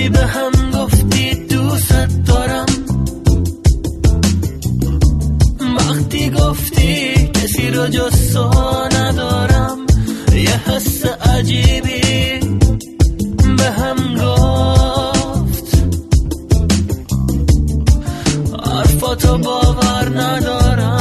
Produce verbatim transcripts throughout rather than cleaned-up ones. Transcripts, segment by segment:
وقتی به هم گفتی دوست دارم، وقتی گفتی کسی رو جز تو ندارم، یه حس عجیبی به هم گفت، حرفاتو باور ندارم.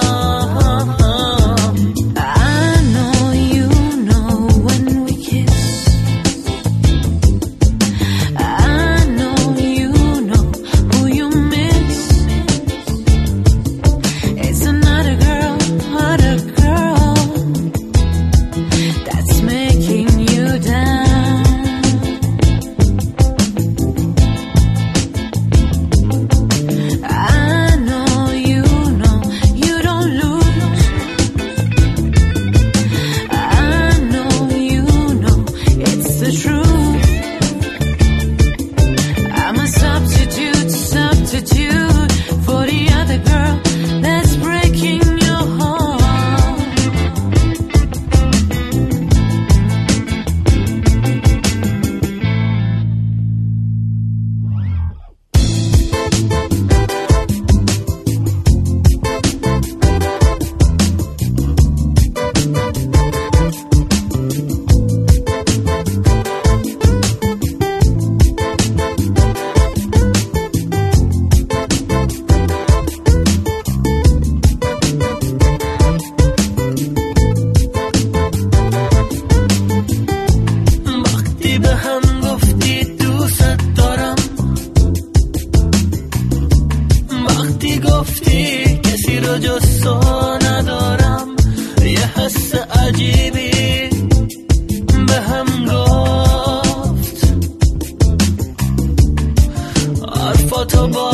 به هم گفتی دوست دارم، وقتی گفتی کسی رو جز تو ندارم، یه حس عجیبی به هم گفت، حرفاتو با